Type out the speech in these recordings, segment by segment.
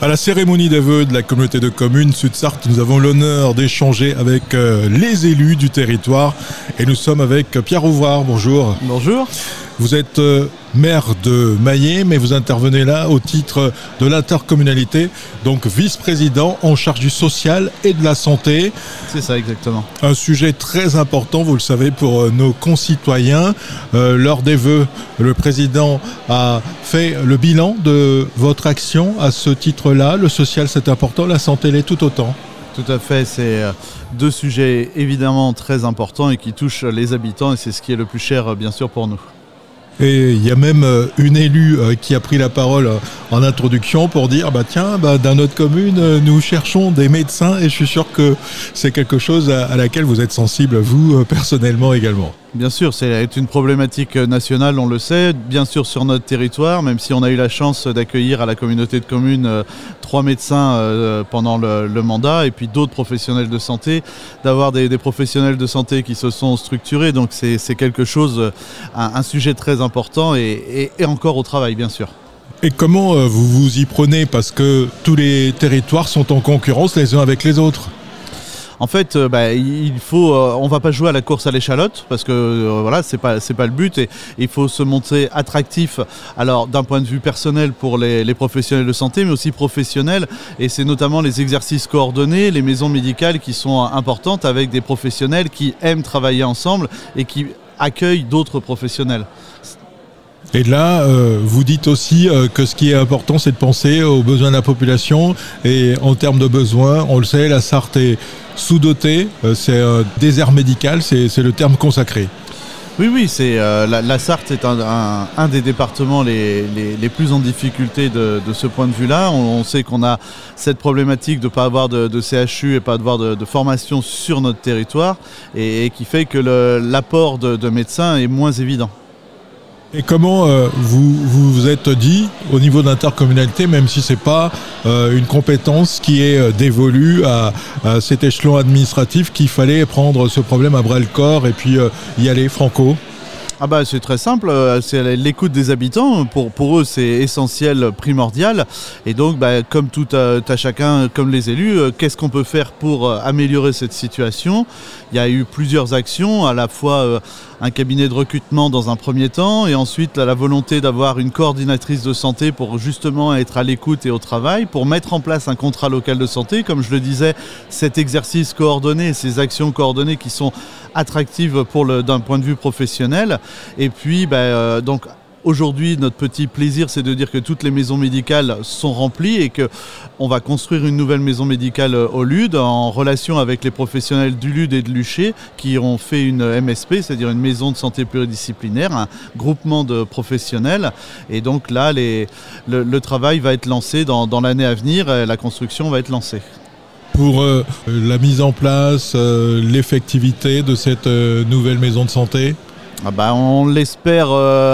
À la cérémonie des vœux de la communauté de communes Sud-Sarthe, nous avons l'honneur d'échanger avec les élus du territoire et nous sommes avec Pierre Ouvrard. Bonjour. Bonjour. Vous êtes maire de Maillé, mais vous intervenez là au titre de l'intercommunalité, donc vice-président en charge du social et de la santé. C'est ça, exactement. Un sujet très important, vous le savez, pour nos concitoyens. Lors des vœux, le président a fait le bilan de votre action à ce titre-là. Le social, c'est important, la santé l'est tout autant. Tout à fait, c'est deux sujets évidemment très importants et qui touchent les habitants et c'est ce qui est le plus cher, bien sûr, pour nous. Et il y a même une élue qui a pris la parole en introduction pour dire dans notre commune, nous cherchons des médecins et je suis sûr que c'est quelque chose à laquelle vous êtes sensible, vous, personnellement également. Bien sûr, c'est une problématique nationale, on le sait, bien sûr sur notre territoire, même si on a eu la chance d'accueillir à la communauté de communes 3 médecins pendant le mandat et puis d'autres professionnels de santé, d'avoir des professionnels de santé qui se sont structurés, donc c'est quelque chose, un sujet très important et encore au travail, bien sûr. Et comment vous vous y prenez, parce que tous les territoires sont en concurrence les uns avec les autres? En fait, il faut, on va pas jouer à la course à l'échalote parce que voilà, c'est pas le but et il faut se montrer attractif. Alors d'un point de vue personnel pour les professionnels de santé, mais aussi professionnels. Et c'est notamment les exercices coordonnés, les maisons médicales qui sont importantes avec des professionnels qui aiment travailler ensemble et qui accueillent d'autres professionnels. Et là, vous dites aussi que ce qui est important, c'est de penser aux besoins de la population. Et en termes de besoins, on le sait, la Sarthe est sous-dotée. C'est un désert médical, c'est le terme consacré. Oui, c'est la Sarthe est un des départements les plus en difficulté de ce point de vue-là. On sait qu'on a cette problématique de ne pas avoir de CHU et pas avoir de formation sur notre territoire et qui fait que l'apport de médecins est moins évident. Et comment vous êtes dit au niveau de l'intercommunalité, même si ce n'est pas une compétence qui est dévolue à cet échelon administratif, qu'il fallait prendre ce problème à bras-le-corps et puis y aller franco? C'est très simple, c'est l'écoute des habitants, pour eux c'est essentiel, primordial et donc comme tout à chacun, comme les élus, qu'est-ce qu'on peut faire pour améliorer cette situation? Il y a eu plusieurs actions, à la fois un cabinet de recrutement dans un premier temps et ensuite la volonté d'avoir une coordinatrice de santé pour justement être à l'écoute et au travail, pour mettre en place un contrat local de santé, comme je le disais, cet exercice coordonné, ces actions coordonnées qui sont attractives d'un point de vue professionnel. Et puis donc aujourd'hui notre petit plaisir c'est de dire que toutes les maisons médicales sont remplies et qu'on va construire une nouvelle maison médicale au LUD en relation avec les professionnels du LUD et de l'UCHE qui ont fait une MSP, c'est-à-dire une maison de santé pluridisciplinaire, un groupement de professionnels. Et donc là le travail va être lancé dans l'année à venir, la construction va être lancée. Pour la mise en place, l'effectivité de cette nouvelle maison de santé? On l'espère,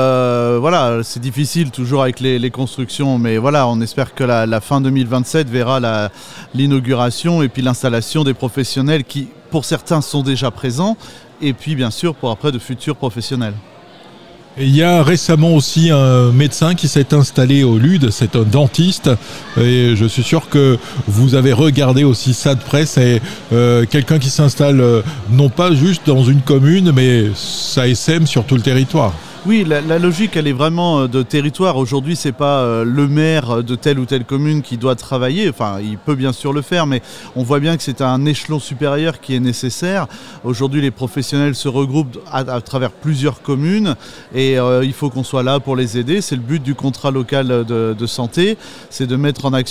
c'est difficile toujours avec les constructions, mais voilà, on espère que la fin 2027 verra l'inauguration et puis l'installation des professionnels qui, pour certains, sont déjà présents, et puis bien sûr pour après de futurs professionnels. Et il y a récemment aussi un médecin qui s'est installé au LUD, c'est un dentiste, et je suis sûr que vous avez regardé aussi ça de près, c'est quelqu'un qui s'installe non pas juste dans une commune, mais ça essaime sur tout le territoire. Oui, la logique, elle est vraiment de territoire. Aujourd'hui, c'est pas le maire de telle ou telle commune qui doit travailler. Enfin, il peut bien sûr le faire, mais on voit bien que c'est un échelon supérieur qui est nécessaire. Aujourd'hui, les professionnels se regroupent à travers plusieurs communes et il faut qu'on soit là pour les aider. C'est le but du contrat local de santé, c'est de mettre en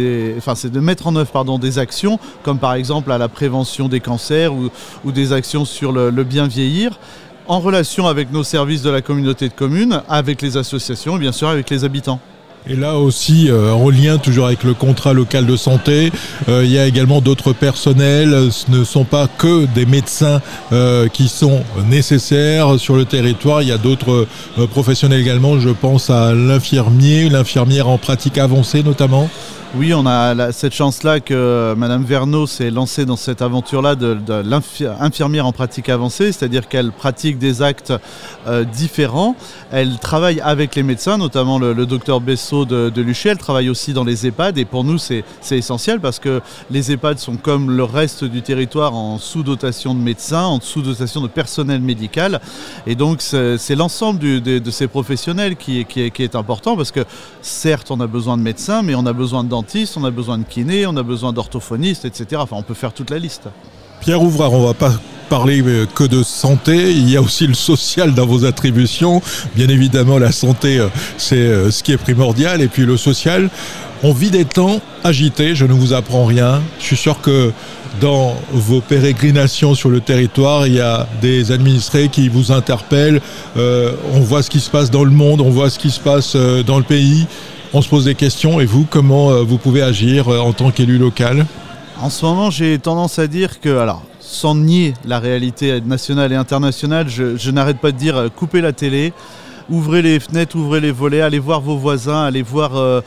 œuvre des actions, comme par exemple à la prévention des cancers ou des actions sur le bien vieillir, en relation avec nos services de la communauté de communes, avec les associations et bien sûr avec les habitants. Et là aussi, en lien toujours avec le contrat local de santé, il y a également d'autres personnels. Ce ne sont pas que des médecins qui sont nécessaires sur le territoire. Il y a d'autres professionnels également. Je pense à l'infirmière en pratique avancée notamment. Oui, on a cette chance-là que Madame Verneau s'est lancée dans cette aventure-là de l'infirmière en pratique avancée, c'est-à-dire qu'elle pratique des actes différents. Elle travaille avec les médecins, notamment le docteur Bessot de l'UCHI. Elle travaille aussi dans les EHPAD et pour nous, c'est essentiel parce que les EHPAD sont comme le reste du territoire en sous-dotation de médecins, en sous-dotation de personnel médical. Et donc, c'est l'ensemble de ces professionnels qui est important parce que certes, on a besoin de médecins, mais on a besoin de dentistes, on a besoin de kinés, on a besoin d'orthophonistes, etc. Enfin, on peut faire toute la liste. Pierre Ouvrard, on ne va pas parler que de santé, il y a aussi le social dans vos attributions. Bien évidemment, la santé, c'est ce qui est primordial, et puis le social. On vit des temps agités, je ne vous apprends rien. Je suis sûr que dans vos pérégrinations sur le territoire, il y a des administrés qui vous interpellent. On voit ce qui se passe dans le monde, on voit ce qui se passe dans le pays. On se pose des questions. Et vous, comment vous pouvez agir en tant qu'élu local ? En ce moment, j'ai tendance à dire que, alors, sans nier la réalité nationale et internationale, je n'arrête pas de dire coupez la télé, ouvrez les fenêtres, ouvrez les volets, allez voir vos voisins, allez voir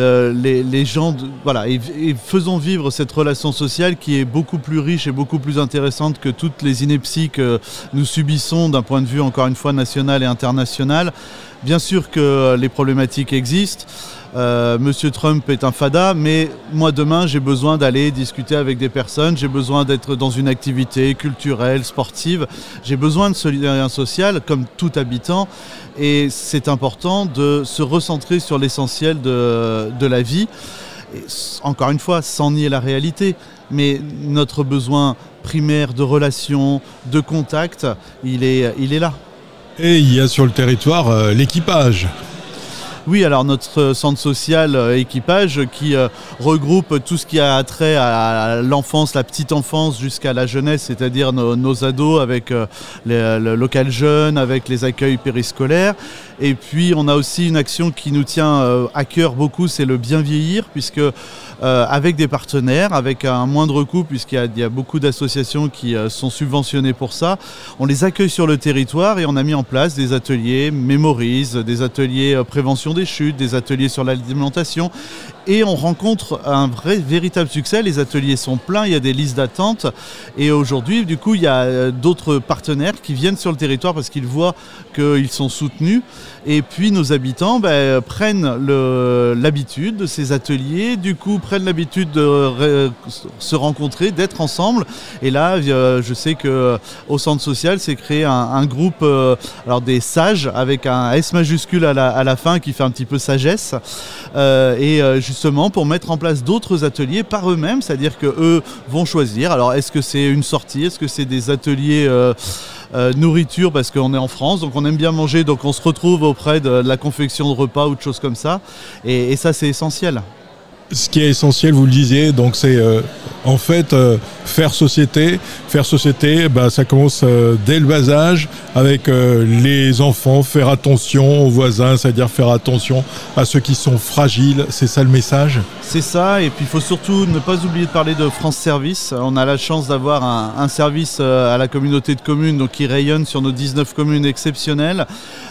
les gens, voilà, et faisons vivre cette relation sociale qui est beaucoup plus riche et beaucoup plus intéressante que toutes les inepties que nous subissons d'un point de vue, encore une fois, national et international. Bien sûr que les problématiques existent. Monsieur Trump est un fada, mais moi demain j'ai besoin d'aller discuter avec des personnes, j'ai besoin d'être dans une activité culturelle, sportive, j'ai besoin de ce lien social comme tout habitant et c'est important de se recentrer sur l'essentiel de la vie. Et encore une fois, sans nier la réalité, mais notre besoin primaire de relations, de contact, il est là. Et il y a sur le territoire l'équipage. Oui, alors notre centre social équipage qui regroupe tout ce qui a trait à l'enfance, la petite enfance jusqu'à la jeunesse, c'est-à-dire nos ados avec le local jeune, avec les accueils périscolaires. Et puis on a aussi une action qui nous tient à cœur beaucoup, c'est le bien vieillir, puisque avec des partenaires, avec un moindre coût, puisqu'il y a beaucoup d'associations qui sont subventionnées pour ça, on les accueille sur le territoire et on a mis en place des ateliers Mémorise, des ateliers prévention des chutes, des ateliers sur l'alimentation et on rencontre un véritable succès. Les ateliers sont pleins, il y a des listes d'attente et aujourd'hui du coup il y a d'autres partenaires qui viennent sur le territoire parce qu'ils voient qu'ils sont soutenus et puis nos habitants prennent l'habitude de ces ateliers, du coup prennent l'habitude de se rencontrer, d'être ensemble et là je sais qu'au centre social s'est créé un groupe alors des sages avec un S majuscule à la fin qui fait un petit peu sagesse et justement pour mettre en place d'autres ateliers par eux-mêmes, c'est-à-dire qu'eux vont choisir. Alors est-ce que c'est une sortie, est-ce que c'est des ateliers nourriture parce qu'on est en France, donc on aime bien manger, donc on se retrouve auprès de la confection de repas ou de choses comme ça et ça c'est essentiel. Ce qui est essentiel, vous le disiez, donc c'est en fait faire société. Faire société, ça commence dès le bas âge avec les enfants, faire attention aux voisins, c'est-à-dire faire attention à ceux qui sont fragiles. C'est ça le message ? C'est ça, et puis il faut surtout ne pas oublier de parler de France Service. On a la chance d'avoir un service à la communauté de communes donc, qui rayonne sur nos 19 communes exceptionnelles.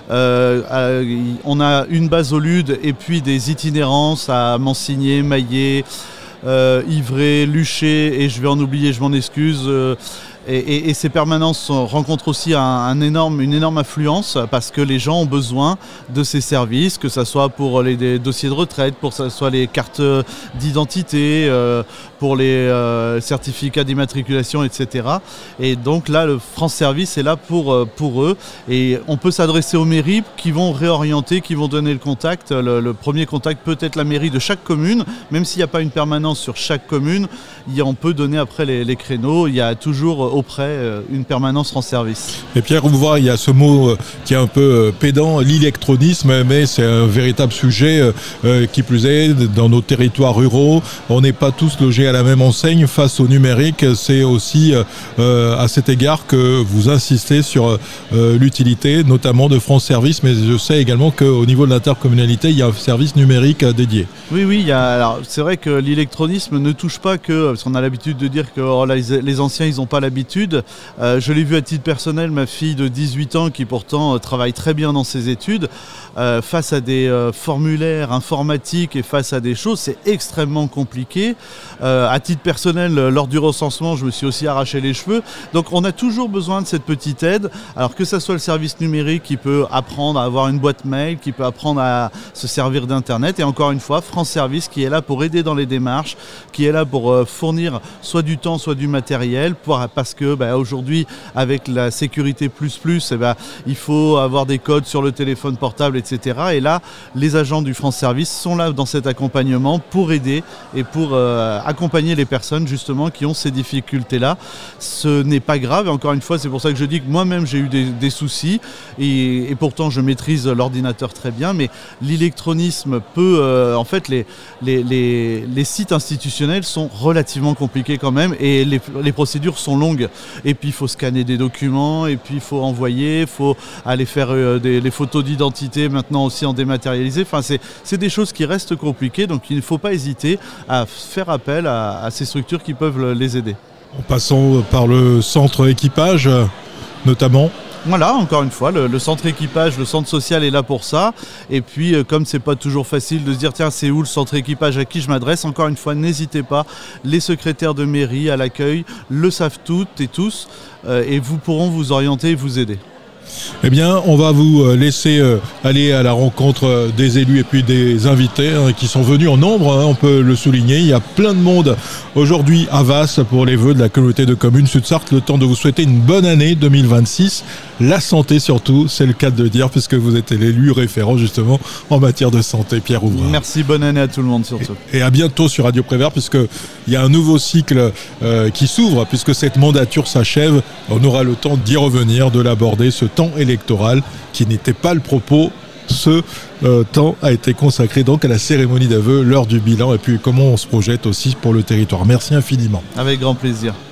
On a une base au Lude et puis des itinérances à Mansigné, Maillé, Ivray, Luché et je vais en oublier, je m'en excuse. Et ces permanences rencontrent aussi une énorme affluence parce que les gens ont besoin de ces services, que ce soit pour les dossiers de retraite, pour que ce soit les cartes d'identité, pour les certificats d'immatriculation, etc. Et donc là, le France Service est là pour eux. Et on peut s'adresser aux mairies qui vont réorienter, qui vont donner le contact. Le premier contact peut être la mairie de chaque commune, même s'il n'y a pas une permanence sur chaque commune, on peut donner après les créneaux. Il y a toujours auprès une permanence France Service. Et Pierre, vous voyez, il y a ce mot qui est un peu pédant, l'électronisme, mais c'est un véritable sujet qui plus est dans nos territoires ruraux. On n'est pas tous logés à la même enseigne face au numérique. C'est aussi à cet égard que vous insistez sur l'utilité, notamment de France Service, mais je sais également qu'au niveau de l'intercommunalité, il y a un service numérique dédié. Oui, alors, c'est vrai que l'électronisme ne touche pas que, parce qu'on a l'habitude de dire que les anciens, ils n'ont pas l'habitude études. Je l'ai vu à titre personnel, ma fille de 18 ans qui pourtant travaille très bien dans ses études, face à des formulaires informatiques et face à des choses, c'est extrêmement compliqué. À titre personnel, lors du recensement, je me suis aussi arraché les cheveux. Donc on a toujours besoin de cette petite aide, alors que ça soit le service numérique qui peut apprendre à avoir une boîte mail, qui peut apprendre à se servir d'Internet, et encore une fois, France Service qui est là pour aider dans les démarches, qui est là pour fournir soit du temps, soit du matériel, parce que aujourd'hui, avec la sécurité il faut avoir des codes sur le téléphone portable, etc. Et là, les agents du France Service sont là dans cet accompagnement pour aider et pour accompagner les personnes justement qui ont ces difficultés-là. Ce n'est pas grave, et encore une fois, c'est pour ça que je dis que moi-même j'ai eu des soucis, et pourtant je maîtrise l'ordinateur très bien, mais l'électronisme peut... en fait, les sites institutionnels sont relativement compliqués quand même, et les procédures sont longues. Et puis il faut scanner des documents, et puis il faut envoyer, il faut aller faire les photos d'identité maintenant aussi en dématérialisé. Enfin, c'est des choses qui restent compliquées, donc il ne faut pas hésiter à faire appel à ces structures qui peuvent les aider. En passant par le centre équipage, notamment. Voilà, encore une fois, le centre équipage, le centre social est là pour ça. Et puis, comme c'est pas toujours facile de se dire, tiens, c'est où le centre équipage, à qui je m'adresse, encore une fois, n'hésitez pas. Les secrétaires de mairie à l'accueil le savent toutes et tous, et vous pourront vous orienter et vous aider. Eh bien, on va vous laisser aller à la rencontre des élus et puis des invités qui sont venus en nombre, on peut le souligner. Il y a plein de monde aujourd'hui à Vasse pour les vœux de la communauté de communes Sud-Sarthe. Le temps de vous souhaiter une bonne année 2026. La santé surtout, c'est le cas de le dire, puisque vous êtes l'élu référent justement en matière de santé, Pierre Ouvrard. Merci, bonne année à tout le monde surtout. Et à bientôt sur Radio Prévert, puisqu'il y a un nouveau cycle qui s'ouvre, puisque cette mandature s'achève. On aura le temps d'y revenir, de l'aborder, ce temps électoral qui n'était pas le propos. Ce temps a été consacré donc à la cérémonie d'aveu, l'heure du bilan, et puis comment on se projette aussi pour le territoire. Merci infiniment. Avec grand plaisir.